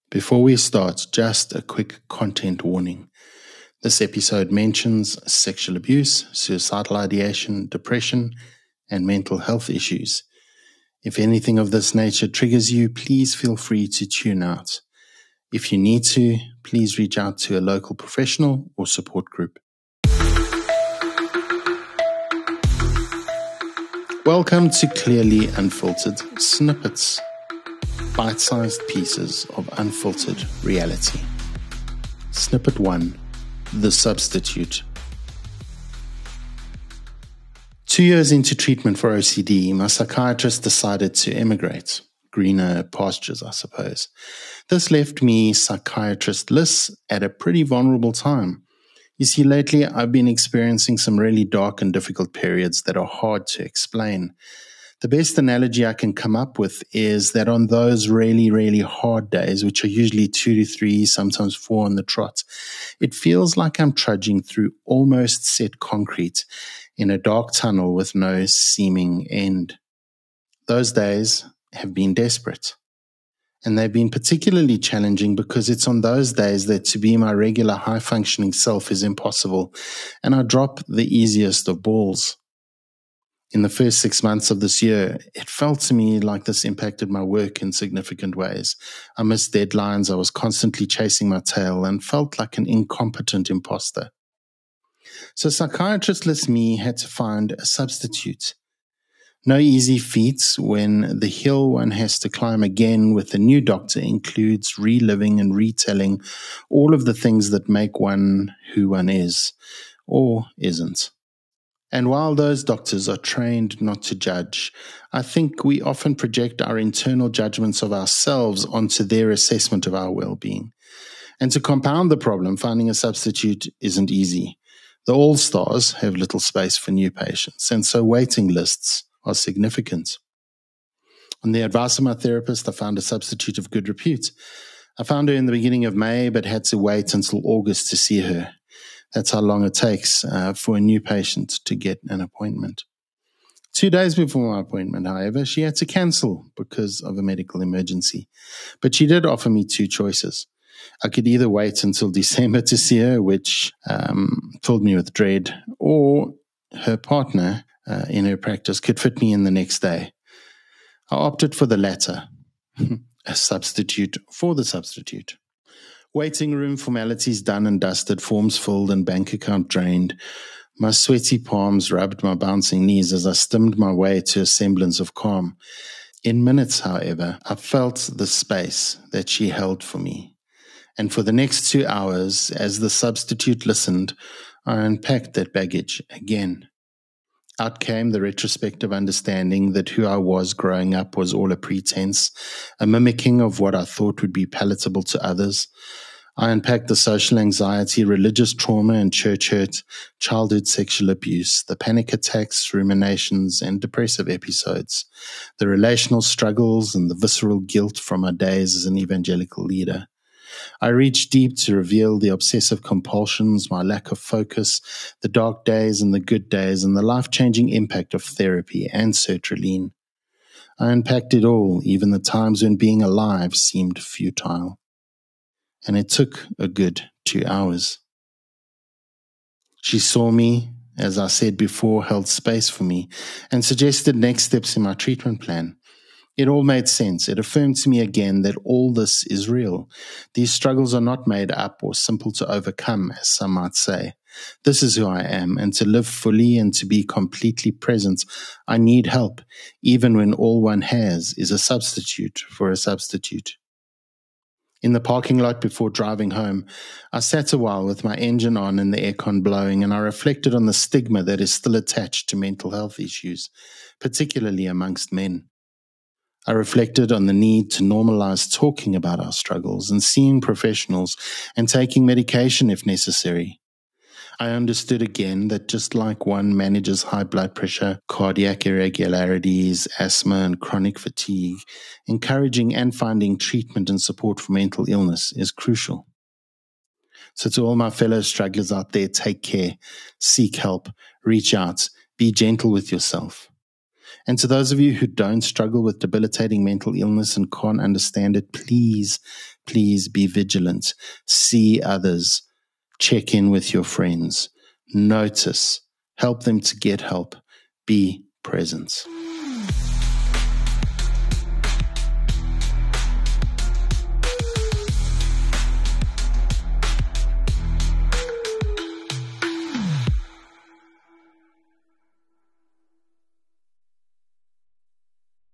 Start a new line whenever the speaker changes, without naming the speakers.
Before we start, just a quick content warning. This episode mentions sexual abuse, suicidal ideation, depression, and mental health issues. If anything of this nature triggers you, please feel free to tune out. If you need to, please reach out to a local professional or support group. Welcome to Clearly Unfiltered Snippets, bite-sized pieces of unfiltered reality. Snippet 1, The Substitute. 2 years into treatment for OCD, my psychiatrist decided to emigrate. Greener pastures, I suppose. This left me psychiatristless at a pretty vulnerable time. You see, lately I've been experiencing some really dark and difficult periods that are hard to explain. The best analogy I can come up with is that on those really, really hard days, which are usually 2 to 3, sometimes 4 on the trot, it feels like I'm trudging through almost set concrete in a dark tunnel with no seeming end. Those days have been desperate. And they've been particularly challenging because it's on those days that to be my regular high-functioning self is impossible, and I drop the easiest of balls. In the first 6 months of this year, it felt to me like this impacted my work in significant ways. I missed deadlines, I was constantly chasing my tail, and felt like an incompetent imposter. So psychiatristless me had to find a substitute. No easy feats when the hill one has to climb again with a new doctor includes reliving and retelling all of the things that make one who one is, or isn't. And while those doctors are trained not to judge, I think we often project our internal judgments of ourselves onto their assessment of our well-being. And to compound the problem, finding a substitute isn't easy. The all-stars have little space for new patients, and so waiting lists are significant. On the advice of my therapist, I found a substitute of good repute. I found her in the beginning of May, but had to wait until August to see her. That's how long it takes for a new patient to get an appointment. 2 days before my appointment, however, she had to cancel because of a medical emergency. But she did offer me 2 choices. I could either wait until December to see her, which filled me with dread, or her partner in her practice could fit me in the next day. I opted for the latter, a substitute for the substitute. Waiting room formalities done and dusted, forms filled and bank account drained. My sweaty palms rubbed my bouncing knees as I stimmed my way to a semblance of calm. In minutes, however, I felt the space that she held for me. And for the next 2 hours, as the substitute listened, I unpacked that baggage again. Out came the retrospective understanding that who I was growing up was all a pretense, a mimicking of what I thought would be palatable to others. I unpacked the social anxiety, religious trauma and church hurt, childhood sexual abuse, the panic attacks, ruminations, and depressive episodes, the relational struggles and the visceral guilt from my days as an evangelical leader. I reached deep to reveal the obsessive compulsions, my lack of focus, the dark days and the good days, and the life-changing impact of therapy and sertraline. I unpacked it all, even the times when being alive seemed futile. And it took a good 2 hours. She saw me, as I said before, held space for me, and suggested next steps in my treatment plan. It all made sense. It affirmed to me again that all this is real. These struggles are not made up or simple to overcome, as some might say. This is who I am, and to live fully and to be completely present, I need help, even when all one has is a substitute for a substitute. In the parking lot before driving home, I sat a while with my engine on and the aircon blowing, and I reflected on the stigma that is still attached to mental health issues, particularly amongst men. I reflected on the need to normalize talking about our struggles and seeing professionals and taking medication if necessary. I understood again that just like one manages high blood pressure, cardiac irregularities, asthma, and chronic fatigue, encouraging and finding treatment and support for mental illness is crucial. So to all my fellow strugglers out there, take care, seek help, reach out, be gentle with yourself. And to those of you who don't struggle with debilitating mental illness and can't understand it, please, please be vigilant. See others. Check in with your friends. Notice. Help them to get help. Be present.